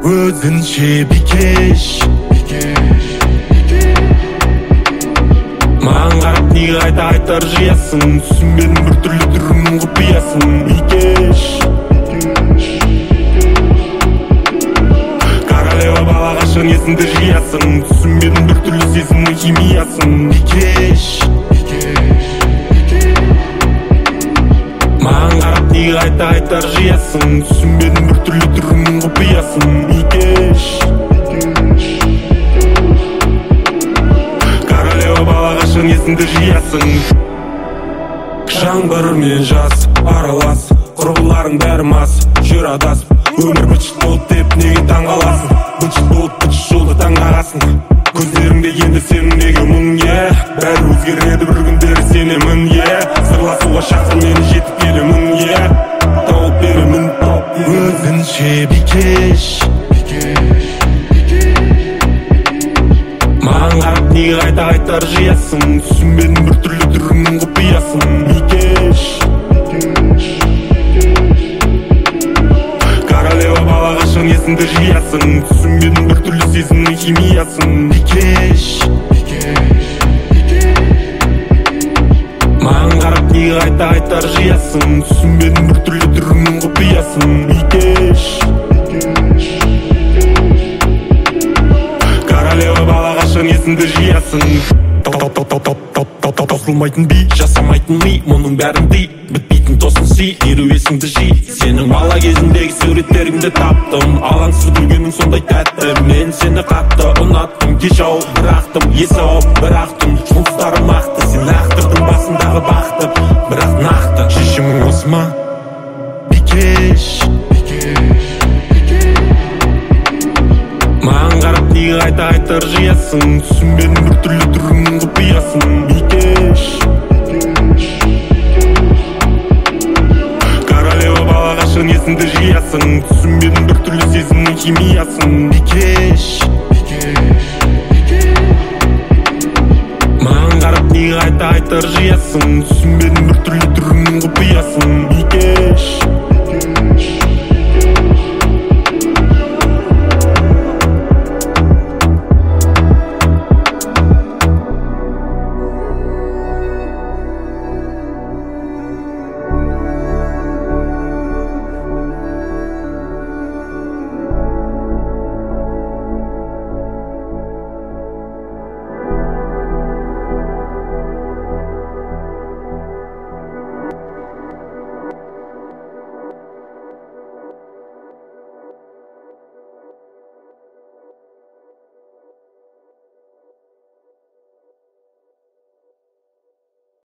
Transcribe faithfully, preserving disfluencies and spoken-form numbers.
өзінше бикеш. Маған қарап неге қайта айтар жиясың, түсінбедім біртүрлі түріңнің құпиясын. Бикеш, королева бала қашан есіңді жиясың, түсінбедім біртүрлі сезімнің химиясын. Бикеш, маған қарап неге қайта айтар жиясың, түсінбедім біртүрлі түріңнің құпиясын. Бикеш, королева бала қашан есіңді жиясың. Жаңбыр мен жаз аралас, құрбыларың бәрі мас, жүр адасып. Өмір бытшыт болып деп неге таң қаласың, бытшыт болып бытшыт жолды таңдағасың. Көздеріңде енді сенің неге мұң, е бәрі өзгереді бір күндері сенемін, е сырласуға шақыр мені жетіп келемін, е тауып беремін өзінше бикеш. Маған қарап неге қайта айтар жиясың, түсінбедім біртүрлі түріңнің құпиясын. Бикеш, королева бала қашан есіңді жиясың, түсінбедім біртүрлі сезімнің химиясын. Бикеш, маған қарап неге қайта айтар жиясың, түсінбедім біртүрлі түріңнің құпиясын. Бикеш, королева бала қашан есіңді жиясың. Таусылмайтын би, жасамайтын ми, мұның бәрін дей, бітпейтін тосын си, еру есіңді жи. Сенің бала кезіндегі суреттеріңді таптым, алаңсыз күлгенің сондай тәтті. Мен сені қатты ұнаттым, кеш ау бірақтым, есі ау бірақтым. Жұмыстарым ақты, сен ақтырдың басындағы бақты, бірақ нақты шешімің осы ма? Бикеш, маған қарап неге қайта айтар жиясың, түсінбедім біртүрлі түріңнің құпиясын. Бикеш, королева бала қашан есіңді жиясың, түсінбедім біртүрлі сезімнің химиясын. Бикеш, маған қарап неге қайта айтар жиясың, түсінбедім біртүрлі түріңнің құпиясын. Бикеш.